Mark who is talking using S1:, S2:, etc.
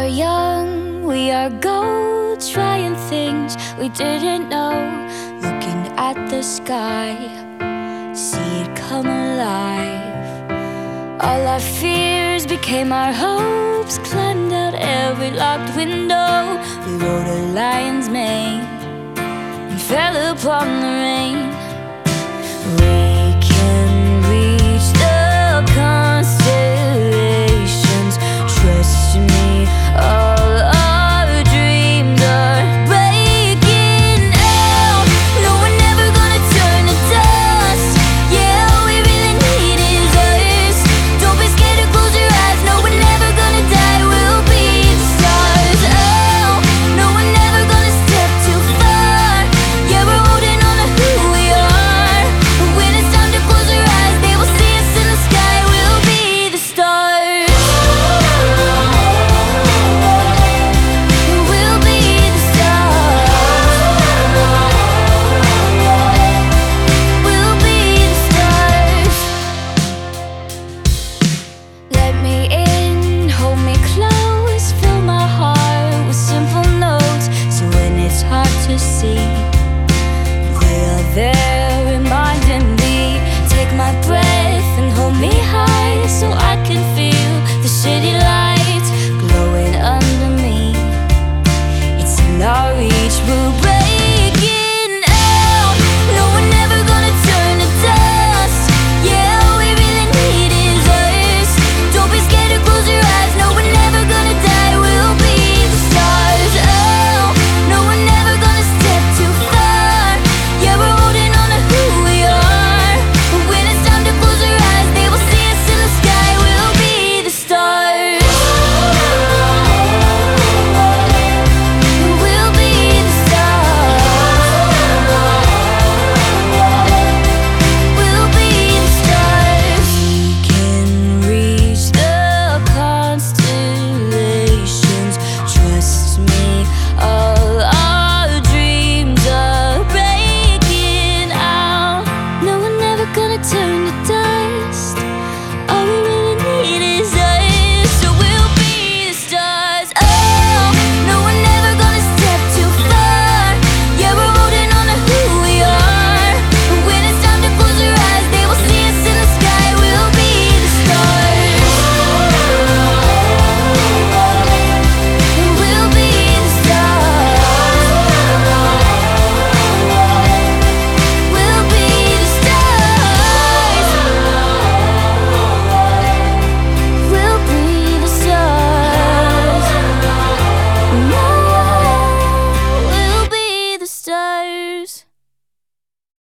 S1: are young, we are gold, trying things we didn't know. Looking at the sky, see it come alive. All our fears became our hopes, climbed out every locked window. We rode a lion's mane and fell upon the rain. We